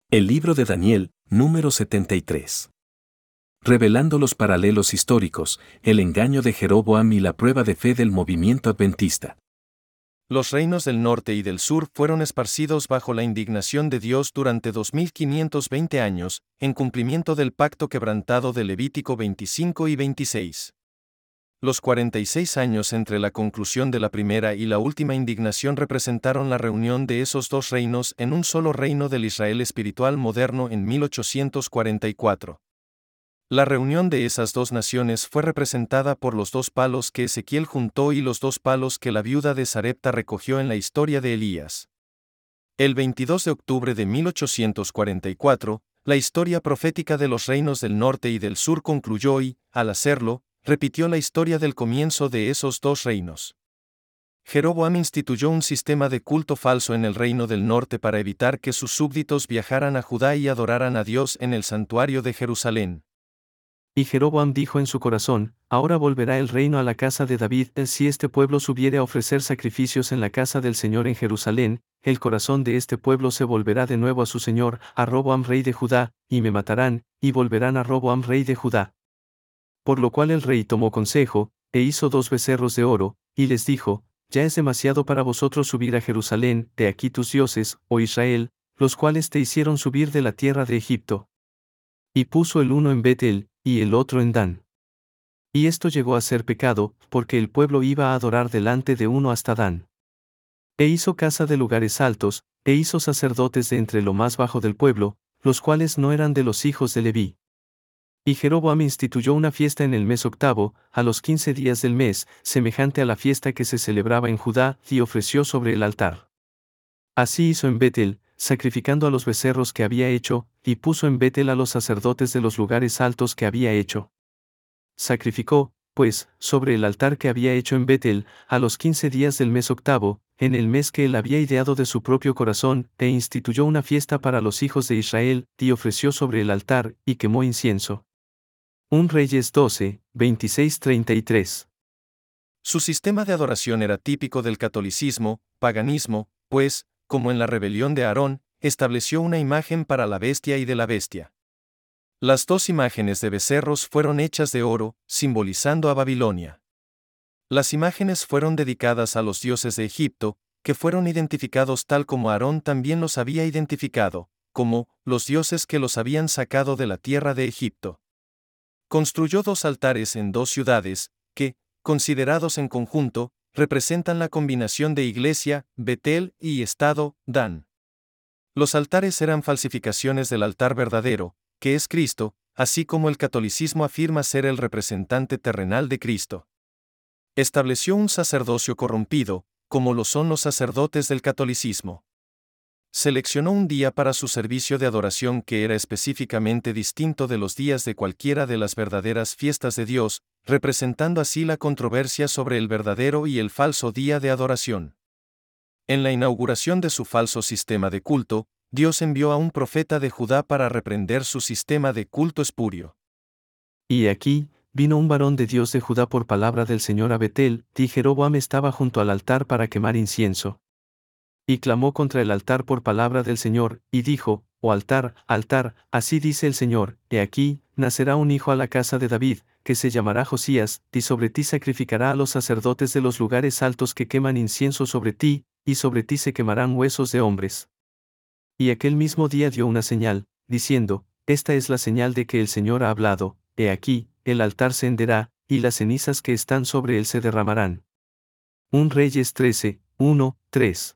El libro de Daniel, número 73. Revelando los paralelos históricos, el engaño de Jeroboam y la prueba de fe del movimiento adventista. Los reinos del norte y del sur fueron esparcidos bajo la indignación de Dios durante 2520 años, en cumplimiento del pacto quebrantado de Levítico 25 y 26. Los 46 años entre la conclusión de la primera y la última indignación representaron la reunión de esos dos reinos en un solo reino del Israel espiritual moderno en 1844. La reunión de esas dos naciones fue representada por los dos palos que Ezequiel juntó y los dos palos que la viuda de Sarepta recogió en la historia de Elías. El 22 de octubre de 1844, la historia profética de los reinos del norte y del sur concluyó y, al hacerlo, repitió la historia del comienzo de esos dos reinos. Jeroboam instituyó un sistema de culto falso en el reino del norte para evitar que sus súbditos viajaran a Judá y adoraran a Dios en el santuario de Jerusalén. Y Jeroboam dijo en su corazón: ahora volverá el reino a la casa de David. Si este pueblo subiere a ofrecer sacrificios en la casa del Señor en Jerusalén, el corazón de este pueblo se volverá de nuevo a su señor, a Roboam rey de Judá, y me matarán, y volverán a Roboam rey de Judá. Por lo cual el rey tomó consejo, e hizo 2 becerros de oro, y les dijo: ya es demasiado para vosotros subir a Jerusalén, de aquí tus dioses, oh Israel, los cuales te hicieron subir de la tierra de Egipto. Y puso el uno en Betel, y el otro en Dan. Y esto llegó a ser pecado, porque el pueblo iba a adorar delante de uno hasta Dan. E hizo casa de lugares altos, e hizo sacerdotes de entre lo más bajo del pueblo, los cuales no eran de los hijos de Leví. Y Jeroboam instituyó una fiesta en el mes octavo, a los 15 días del mes, semejante a la fiesta que se celebraba en Judá, y ofreció sobre el altar. Así hizo en Betel, sacrificando a los becerros que había hecho, y puso en Betel a los sacerdotes de los lugares altos que había hecho. Sacrificó, pues, sobre el altar que había hecho en Betel, a los 15 días del mes octavo, en el mes que él había ideado de su propio corazón, e instituyó una fiesta para los hijos de Israel, y ofreció sobre el altar, y quemó incienso. 1 Reyes 12, 26-33. Su sistema de adoración era típico del catolicismo, paganismo, pues, como en la rebelión de Aarón, estableció una imagen para la bestia y de la bestia. Las dos imágenes de becerros fueron hechas de oro, simbolizando a Babilonia. Las imágenes fueron dedicadas a los dioses de Egipto, que fueron identificados tal como Aarón también los había identificado, como los dioses que los habían sacado de la tierra de Egipto. Construyó 2 altares en 2 ciudades, que, considerados en conjunto, representan la combinación de iglesia, Betel y estado, Dan. Los altares eran falsificaciones del altar verdadero, que es Cristo, así como el catolicismo afirma ser el representante terrenal de Cristo. Estableció un sacerdocio corrompido, como lo son los sacerdotes del catolicismo. Seleccionó un día para su servicio de adoración que era específicamente distinto de los días de cualquiera de las verdaderas fiestas de Dios, representando así la controversia sobre el verdadero y el falso día de adoración. En la inauguración de su falso sistema de culto, Dios envió a un profeta de Judá para reprender su sistema de culto espurio. Y aquí, vino un varón de Dios de Judá por palabra del Señor a Betel, y Jeroboam estaba junto al altar para quemar incienso. Y clamó contra el altar por palabra del Señor, y dijo: oh altar, altar, así dice el Señor, he aquí, nacerá un hijo a la casa de David, que se llamará Josías, y sobre ti sacrificará a los sacerdotes de los lugares altos que queman incienso sobre ti, y sobre ti se quemarán huesos de hombres. Y aquel mismo día dio una señal, diciendo: esta es la señal de que el Señor ha hablado, he aquí, el altar se henderá, y las cenizas que están sobre él se derramarán. 1 Reyes 13, 1, 3.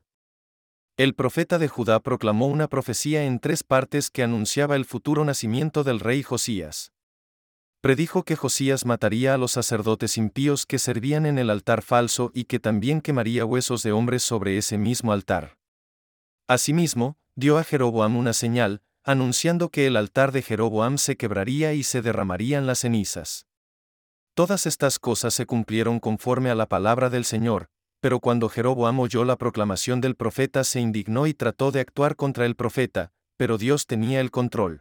El profeta de Judá proclamó una profecía en 3 partes que anunciaba el futuro nacimiento del rey Josías. Predijo que Josías mataría a los sacerdotes impíos que servían en el altar falso y que también quemaría huesos de hombres sobre ese mismo altar. Asimismo, dio a Jeroboam una señal, anunciando que el altar de Jeroboam se quebraría y se derramarían las cenizas. Todas estas cosas se cumplieron conforme a la palabra del Señor, pero cuando Jeroboam oyó la proclamación del profeta se indignó y trató de actuar contra el profeta, pero Dios tenía el control.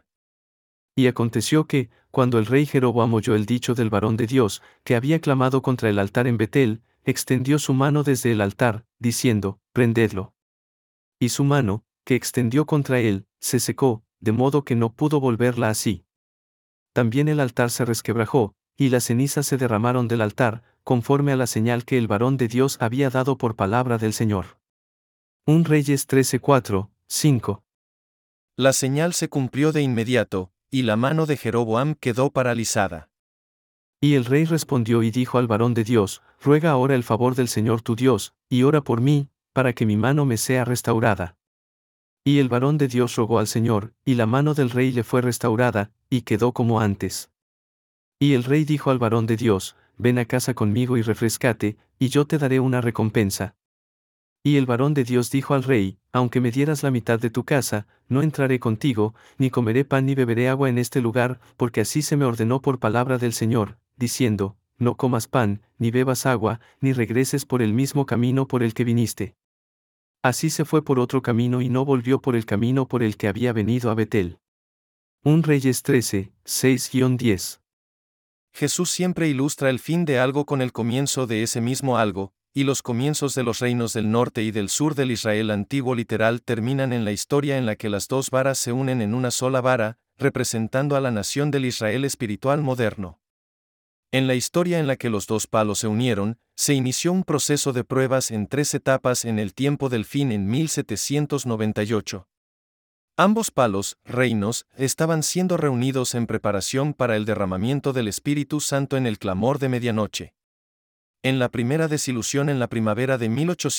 Y aconteció que, cuando el rey Jeroboam oyó el dicho del varón de Dios, que había clamado contra el altar en Betel, extendió su mano desde el altar, diciendo: prendedlo. Y su mano, que extendió contra él, se secó, de modo que no pudo volverla así. También el altar se resquebrajó, y las cenizas se derramaron del altar, conforme a la señal que el varón de Dios había dado por palabra del Señor. 1 Reyes 13:4, 5. La señal se cumplió de inmediato, y la mano de Jeroboam quedó paralizada. Y el rey respondió y dijo al varón de Dios: Ruega ahora el favor del Señor tu Dios, y ora por mí, para que mi mano me sea restaurada. Y el varón de Dios rogó al Señor, y la mano del rey le fue restaurada, y quedó como antes. Y el rey dijo al varón de Dios: Ven a casa conmigo y refrescate, y yo te daré una recompensa. Y el varón de Dios dijo al rey: Aunque me dieras la mitad de tu casa, no entraré contigo, ni comeré pan ni beberé agua en este lugar, porque así se me ordenó por palabra del Señor, diciendo: No comas pan, ni bebas agua, ni regreses por el mismo camino por el que viniste. Así se fue por otro camino y no volvió por el camino por el que había venido a Betel. 1 Reyes 13, 6-10. Jesús siempre ilustra el fin de algo con el comienzo de ese mismo algo, y los comienzos de los reinos del norte y del sur del Israel antiguo literal terminan en la historia en la que las dos varas se unen en una sola vara, representando a la nación del Israel espiritual moderno. En la historia en la que los dos palos se unieron, se inició un proceso de pruebas en 3 etapas en el tiempo del fin en 1798. Ambos palos, reinos, estaban siendo reunidos en preparación para el derramamiento del Espíritu Santo en el clamor de medianoche. En la primera desilusión en la primavera de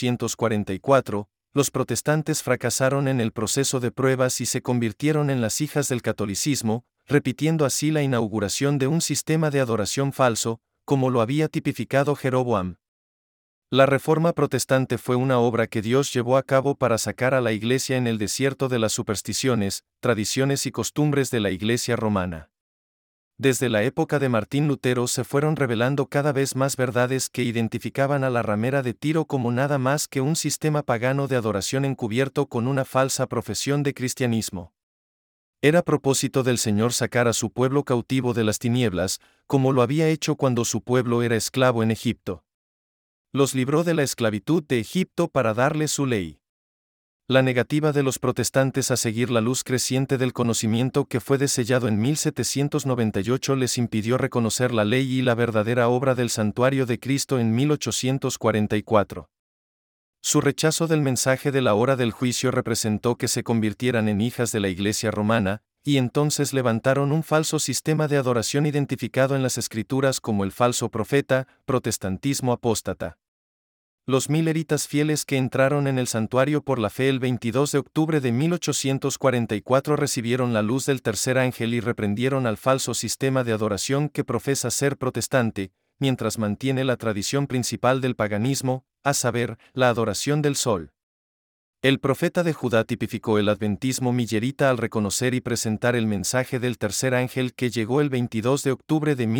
1844, los protestantes fracasaron en el proceso de pruebas y se convirtieron en las hijas del catolicismo, repitiendo así la inauguración de un sistema de adoración falso, como lo había tipificado Jeroboam. La Reforma Protestante fue una obra que Dios llevó a cabo para sacar a la Iglesia en el desierto de las supersticiones, tradiciones y costumbres de la Iglesia romana. Desde la época de Martín Lutero se fueron revelando cada vez más verdades que identificaban a la ramera de Tiro como nada más que un sistema pagano de adoración encubierto con una falsa profesión de cristianismo. Era propósito del Señor sacar a su pueblo cautivo de las tinieblas, como lo había hecho cuando su pueblo era esclavo en Egipto. Los libró de la esclavitud de Egipto para darles su ley. La negativa de los protestantes a seguir la luz creciente del conocimiento que fue desellado en 1798 les impidió reconocer la ley y la verdadera obra del santuario de Cristo en 1844. Su rechazo del mensaje de la hora del juicio representó que se convirtieran en hijas de la Iglesia romana, y entonces levantaron un falso sistema de adoración identificado en las Escrituras como el falso profeta, protestantismo apóstata. Los mileritas fieles que entraron en el santuario por la fe el 22 de octubre de 1844 recibieron la luz del tercer ángel y reprendieron al falso sistema de adoración que profesa ser protestante, mientras mantiene la tradición principal del paganismo, a saber, la adoración del sol. El profeta de Judá tipificó el adventismo millerita al reconocer y presentar el mensaje del tercer ángel que llegó el 22 de octubre de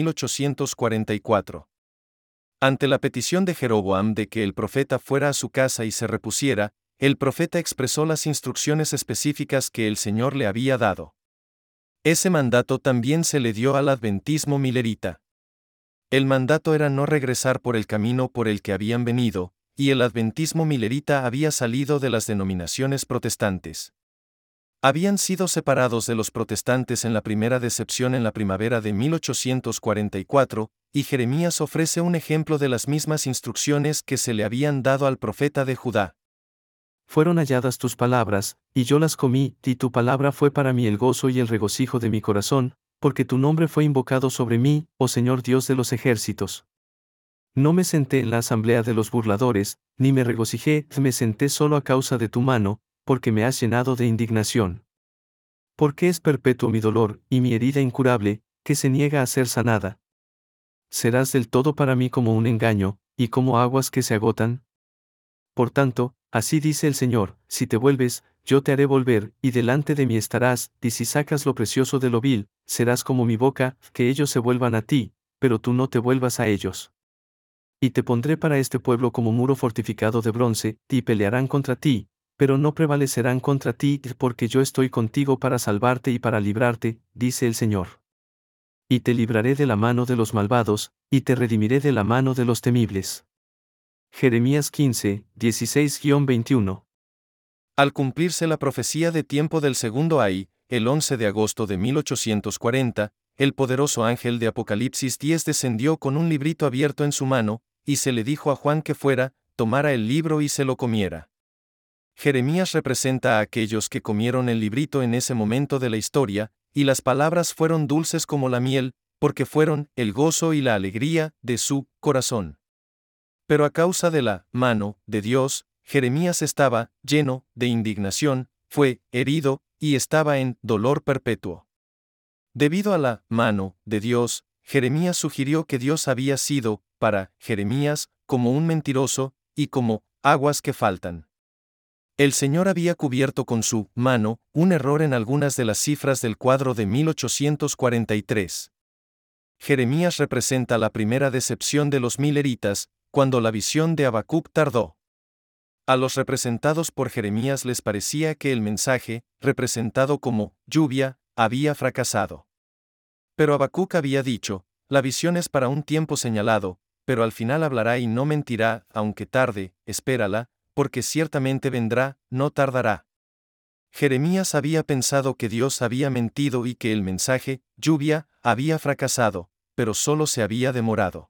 1844. Ante la petición de Jeroboam de que el profeta fuera a su casa y se repusiera, el profeta expresó las instrucciones específicas que el Señor le había dado. Ese mandato también se le dio al adventismo milerita. El mandato era no regresar por el camino por el que habían venido, y el adventismo milerita había salido de las denominaciones protestantes. Habían sido separados de los protestantes en la primera decepción en la primavera de 1844, y Jeremías ofrece un ejemplo de las mismas instrucciones que se le habían dado al profeta de Judá. Fueron halladas tus palabras, y yo las comí, y tu palabra fue para mí el gozo y el regocijo de mi corazón, porque tu nombre fue invocado sobre mí, oh Señor Dios de los ejércitos. No me senté en la asamblea de los burladores, ni me regocijé, me senté solo a causa de tu mano, porque me has llenado de indignación. Porque es perpetuo mi dolor, y mi herida incurable, que se niega a ser sanada. Serás del todo para mí como un engaño, y como aguas que se agotan. Por tanto, así dice el Señor, si te vuelves, yo te haré volver, y delante de mí estarás, y si sacas lo precioso de lo vil, serás como mi boca, que ellos se vuelvan a ti, pero tú no te vuelvas a ellos. Y te pondré para este pueblo como muro fortificado de bronce, y pelearán contra ti, pero no prevalecerán contra ti, porque yo estoy contigo para salvarte y para librarte, dice el Señor. Y te libraré de la mano de los malvados, y te redimiré de la mano de los temibles. Jeremías 15, 16-21. Al cumplirse la profecía de tiempo del segundo ay, el 11 de agosto de 1840, el poderoso ángel de Apocalipsis 10 descendió con un librito abierto en su mano, y se le dijo a Juan que fuera, tomara el libro y se lo comiera. Jeremías representa a aquellos que comieron el librito en ese momento de la historia, y las palabras fueron dulces como la miel, porque fueron el gozo y la alegría de su corazón. Pero a causa de la mano de Dios, Jeremías estaba lleno de indignación, fue herido, y estaba en dolor perpetuo. Debido a la mano de Dios, Jeremías sugirió que Dios había sido, para Jeremías, como un mentiroso, y como aguas que faltan. El Señor había cubierto con su mano un error en algunas de las cifras del cuadro de 1843. Jeremías representa la primera decepción de los mileritas, cuando la visión de Habacuc tardó. A los representados por Jeremías les parecía que el mensaje, representado como lluvia, había fracasado. Pero Habacuc había dicho, la visión es para un tiempo señalado, pero al final hablará y no mentirá, aunque tarde, espérala, porque ciertamente vendrá, no tardará. Jeremías había pensado que Dios había mentido y que el mensaje, lluvia, había fracasado, pero solo se había demorado.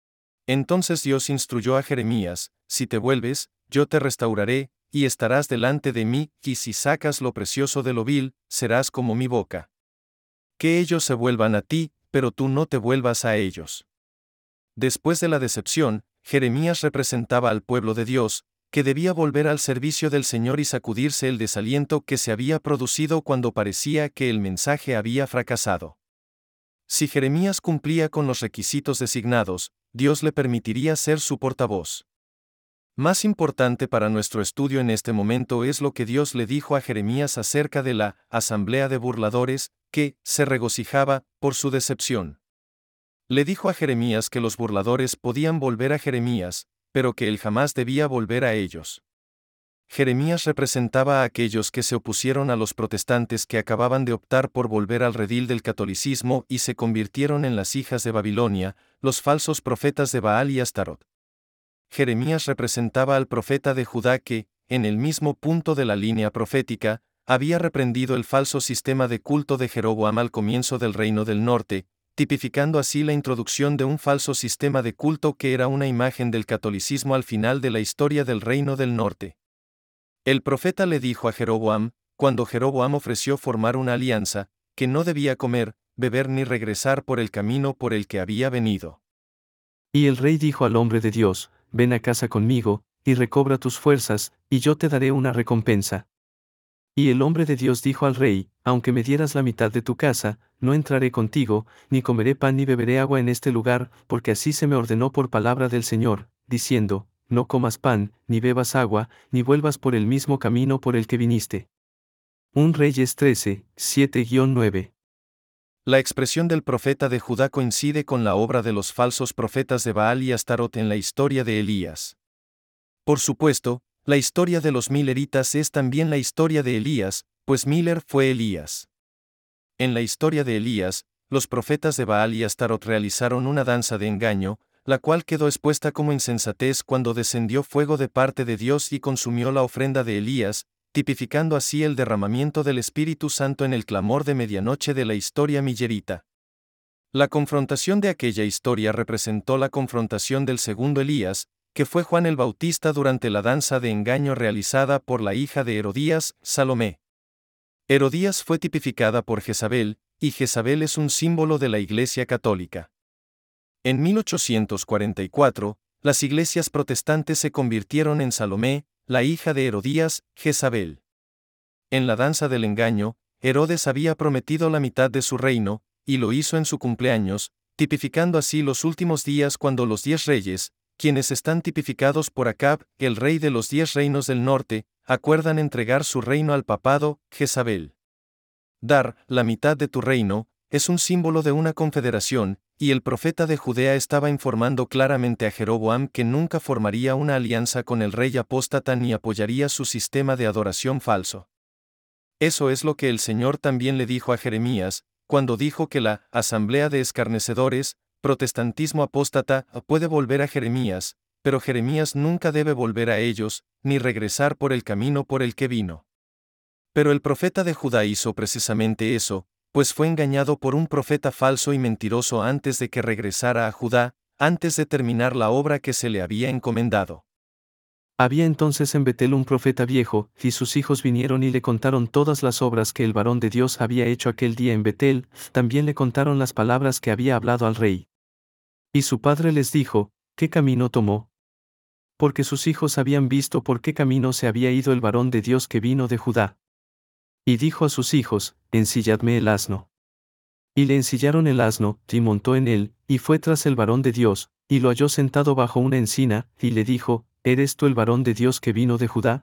Entonces Dios instruyó a Jeremías, si te vuelves, yo te restauraré, y estarás delante de mí, y si sacas lo precioso de lo vil, serás como mi boca. Que ellos se vuelvan a ti, pero tú no te vuelvas a ellos. Después de la decepción, Jeremías representaba al pueblo de Dios, que debía volver al servicio del Señor y sacudirse el desaliento que se había producido cuando parecía que el mensaje había fracasado. Si Jeremías cumplía con los requisitos designados, Dios le permitiría ser su portavoz. Más importante para nuestro estudio en este momento es lo que Dios le dijo a Jeremías acerca de la asamblea de burladores, que se regocijaba por su decepción. Le dijo a Jeremías que los burladores podían volver a Jeremías, pero que él jamás debía volver a ellos. Jeremías representaba a aquellos que se opusieron a los protestantes que acababan de optar por volver al redil del catolicismo y se convirtieron en las hijas de Babilonia, los falsos profetas de Baal y Astarot. Jeremías representaba al profeta de Judá que, en el mismo punto de la línea profética, había reprendido el falso sistema de culto de Jeroboam al comienzo del Reino del Norte, tipificando así la introducción de un falso sistema de culto que era una imagen del catolicismo al final de la historia del Reino del Norte. El profeta le dijo a Jeroboam, cuando Jeroboam ofreció formar una alianza, que no debía comer, beber ni regresar por el camino por el que había venido. Y el rey dijo al hombre de Dios, ven a casa conmigo, y recobra tus fuerzas, y yo te daré una recompensa. Y el hombre de Dios dijo al rey, aunque me dieras la mitad de tu casa, no entraré contigo, ni comeré pan ni beberé agua en este lugar, porque así se me ordenó por palabra del Señor, diciendo, no comas pan, ni bebas agua, ni vuelvas por el mismo camino por el que viniste. 1 Reyes 13, 7-9. La expresión del profeta de Judá coincide con la obra de los falsos profetas de Baal y Astarot en la historia de Elías. Por supuesto, la historia de los mileritas es también la historia de Elías, pues Miller fue Elías. En la historia de Elías, los profetas de Baal y Astarot realizaron una danza de engaño, la cual quedó expuesta como insensatez cuando descendió fuego de parte de Dios y consumió la ofrenda de Elías, tipificando así el derramamiento del Espíritu Santo en el clamor de medianoche de la historia millerita. La confrontación de aquella historia representó la confrontación del segundo Elías, que fue Juan el Bautista durante la danza de engaño realizada por la hija de Herodías, Salomé. Herodías fue tipificada por Jezabel, y Jezabel es un símbolo de la Iglesia Católica. En 1844, las iglesias protestantes se convirtieron en Salomé, la hija de Herodías, Jezabel. En la danza del engaño, Herodes había prometido la mitad de su reino, y lo hizo en su cumpleaños, tipificando así los últimos días cuando los 10 reyes, quienes están tipificados por Acab, el rey de los 10 reinos del norte, acuerdan entregar su reino al papado, Jezabel. Dar la mitad de tu reino es un símbolo de una confederación, y el profeta de Judea estaba informando claramente a Jeroboam que nunca formaría una alianza con el rey apóstata ni apoyaría su sistema de adoración falso. Eso es lo que el Señor también le dijo a Jeremías, cuando dijo que la asamblea de escarnecedores, protestantismo apóstata, puede volver a Jeremías, pero Jeremías nunca debe volver a ellos, ni regresar por el camino por el que vino. Pero el profeta de Judá hizo precisamente eso, pues fue engañado por un profeta falso y mentiroso antes de que regresara a Judá, antes de terminar la obra que se le había encomendado. Había entonces en Betel un profeta viejo, y sus hijos vinieron y le contaron todas las obras que el varón de Dios había hecho aquel día en Betel, también le contaron las palabras que había hablado al rey. Y su padre les dijo, ¿qué camino tomó? Porque sus hijos habían visto por qué camino se había ido el varón de Dios que vino de Judá. Y dijo a sus hijos, ensilladme el asno. Y le ensillaron el asno, y montó en él, y fue tras el varón de Dios, y lo halló sentado bajo una encina, y le dijo, ¿eres tú el varón de Dios que vino de Judá?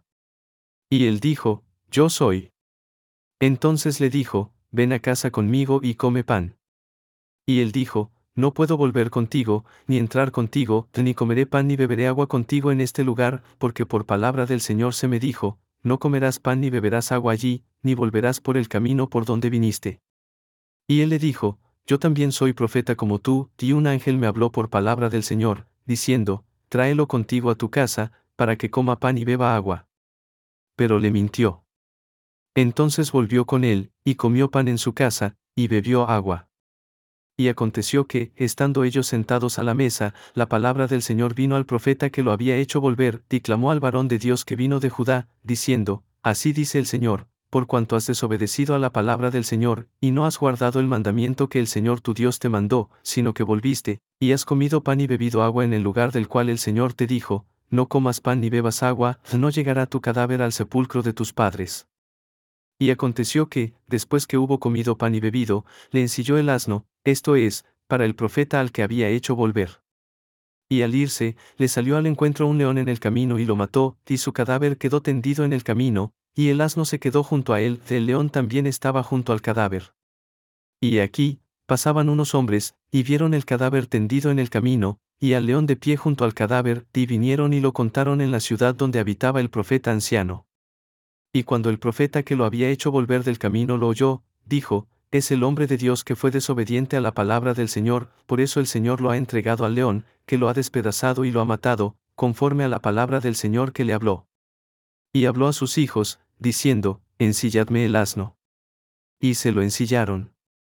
Y él dijo, yo soy. Entonces le dijo, ven a casa conmigo y come pan. Y él dijo, no puedo volver contigo, ni entrar contigo, ni comeré pan ni beberé agua contigo en este lugar, porque por palabra del Señor se me dijo, no comerás pan ni beberás agua allí, ni volverás por el camino por donde viniste. Y él le dijo, yo también soy profeta como tú, y un ángel me habló por palabra del Señor, diciendo, tráelo contigo a tu casa, para que coma pan y beba agua. Pero le mintió. Entonces volvió con él, y comió pan en su casa, y bebió agua. Y aconteció que, estando ellos sentados a la mesa, la palabra del Señor vino al profeta que lo había hecho volver, y clamó al varón de Dios que vino de Judá, diciendo, así dice el Señor, por cuanto has desobedecido a la palabra del Señor, y no has guardado el mandamiento que el Señor tu Dios te mandó, sino que volviste, y has comido pan y bebido agua en el lugar del cual el Señor te dijo, no comas pan ni bebas agua, no llegará tu cadáver al sepulcro de tus padres. Y aconteció que, después que hubo comido pan y bebido, le ensilló el asno, esto es, para el profeta al que había hecho volver. Y al irse, le salió al encuentro un león en el camino y lo mató, y su cadáver quedó tendido en el camino, y el asno se quedó junto a él, el león también estaba junto al cadáver. Y aquí, pasaban unos hombres, y vieron el cadáver tendido en el camino, y al león de pie junto al cadáver, y vinieron y lo contaron en la ciudad donde habitaba el profeta anciano. Y cuando el profeta que lo había hecho volver del camino lo oyó, dijo, es el hombre de Dios que fue desobediente a la palabra del Señor, por eso el Señor lo ha entregado al león, que lo ha despedazado y lo ha matado, conforme a la palabra del Señor que le habló. Y habló a sus hijos, diciendo, ensilladme el asno. Y se lo ensillaron.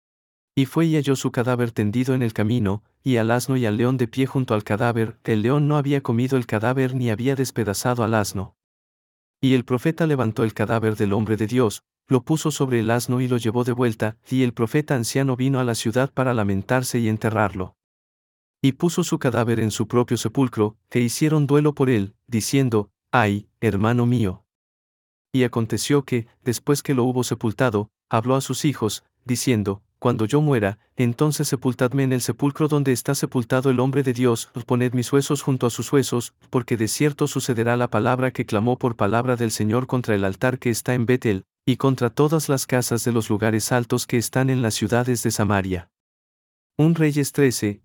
Y fue y halló su cadáver tendido en el camino, y al asno y al león de pie junto al cadáver, el león no había comido el cadáver ni había despedazado al asno. Y el profeta levantó el cadáver del hombre de Dios, lo puso sobre el asno y lo llevó de vuelta, y el profeta anciano vino a la ciudad para lamentarse y enterrarlo. Y puso su cadáver en su propio sepulcro, e hicieron duelo por él, diciendo, ay, hermano mío. Y aconteció que, después que lo hubo sepultado, habló a sus hijos, diciendo, cuando yo muera, entonces sepultadme en el sepulcro donde está sepultado el hombre de Dios, poned mis huesos junto a sus huesos, porque de cierto sucederá la palabra que clamó por palabra del Señor contra el altar que está en Betel, y contra todas las casas de los lugares altos que están en las ciudades de Samaria. 1 Reyes 13,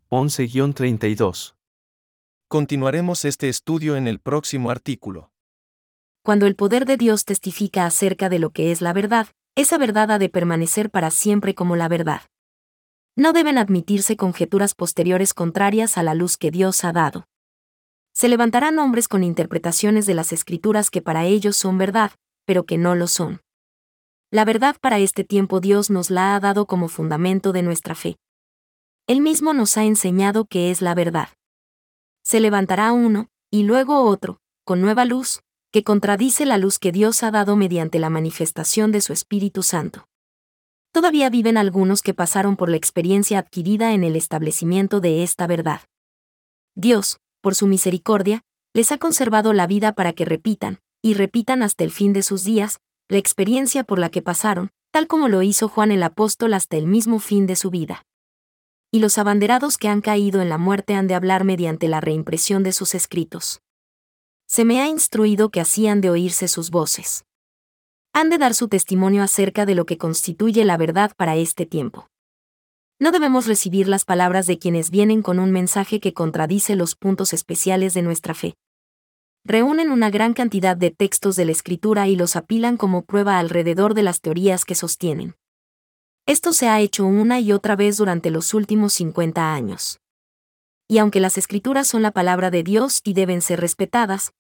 11-32. Continuaremos este estudio en el próximo artículo. Cuando el poder de Dios testifica acerca de lo que es la verdad, esa verdad ha de permanecer para siempre como la verdad. No deben admitirse conjeturas posteriores contrarias a la luz que Dios ha dado. Se levantarán hombres con interpretaciones de las Escrituras que para ellos son verdad, pero que no lo son. La verdad para este tiempo Dios nos la ha dado como fundamento de nuestra fe. Él mismo nos ha enseñado qué es la verdad. Se levantará uno, y luego otro, con nueva luz, que contradice la luz que Dios ha dado mediante la manifestación de su Espíritu Santo. Todavía viven algunos que pasaron por la experiencia adquirida en el establecimiento de esta verdad. Dios, por su misericordia, les ha conservado la vida para que repitan, y repitan hasta el fin de sus días, la experiencia por la que pasaron, tal como lo hizo Juan el apóstol hasta el mismo fin de su vida. Y los abanderados que han caído en la muerte han de hablar mediante la reimpresión de sus escritos. Se me ha instruido que así han de oírse sus voces. Han de dar su testimonio acerca de lo que constituye la verdad para este tiempo. No debemos recibir las palabras de quienes vienen con un mensaje que contradice los puntos especiales de nuestra fe. Reúnen una gran cantidad de textos de la Escritura y los apilan como prueba alrededor de las teorías que sostienen. Esto se ha hecho una y otra vez durante los últimos 50 años. Y aunque las Escrituras son la palabra de Dios y deben ser respetadas,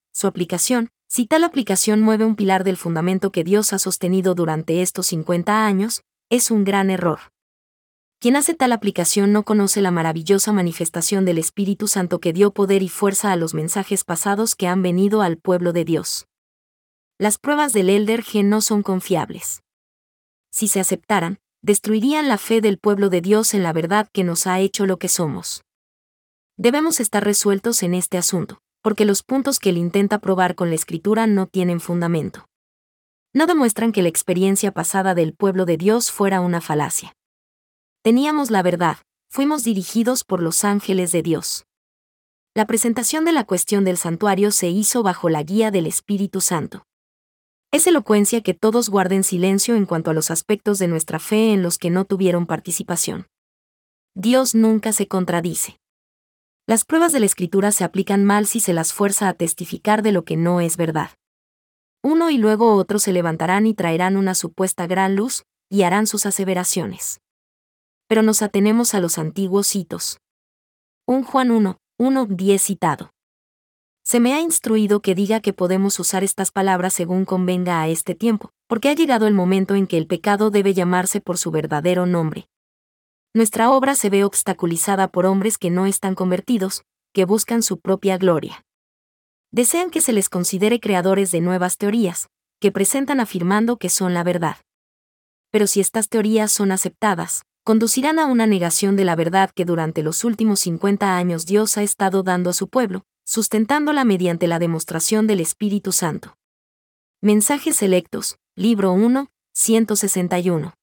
su aplicación, si tal aplicación mueve un pilar del fundamento que Dios ha sostenido durante estos 50 años, es un gran error. Quien hace tal aplicación no conoce la maravillosa manifestación del Espíritu Santo que dio poder y fuerza a los mensajes pasados que han venido al pueblo de Dios. Las pruebas del Elder G no son confiables. Si se aceptaran, destruirían la fe del pueblo de Dios en la verdad que nos ha hecho lo que somos. Debemos estar resueltos en este asunto, porque los puntos que él intenta probar con la Escritura no tienen fundamento. No demuestran que la experiencia pasada del pueblo de Dios fuera una falacia. Teníamos la verdad, fuimos dirigidos por los ángeles de Dios. La presentación de la cuestión del santuario se hizo bajo la guía del Espíritu Santo. Es elocuencia que todos guarden silencio en cuanto a los aspectos de nuestra fe en los que no tuvieron participación. Dios nunca se contradice. Las pruebas de la Escritura se aplican mal si se las fuerza a testificar de lo que no es verdad. Uno y luego otro se levantarán y traerán una supuesta gran luz, y harán sus aseveraciones. Pero nos atenemos a los antiguos hitos. 1 Juan 1:10 citado. Se me ha instruido que diga que podemos usar estas palabras según convenga a este tiempo, porque ha llegado el momento en que el pecado debe llamarse por su verdadero nombre. Nuestra obra se ve obstaculizada por hombres que no están convertidos, que buscan su propia gloria. Desean que se les considere creadores de nuevas teorías, que presentan afirmando que son la verdad. Pero si estas teorías son aceptadas, conducirán a una negación de la verdad que durante los últimos 50 años Dios ha estado dando a su pueblo, sustentándola mediante la demostración del Espíritu Santo. Mensajes selectos, libro 1, 161.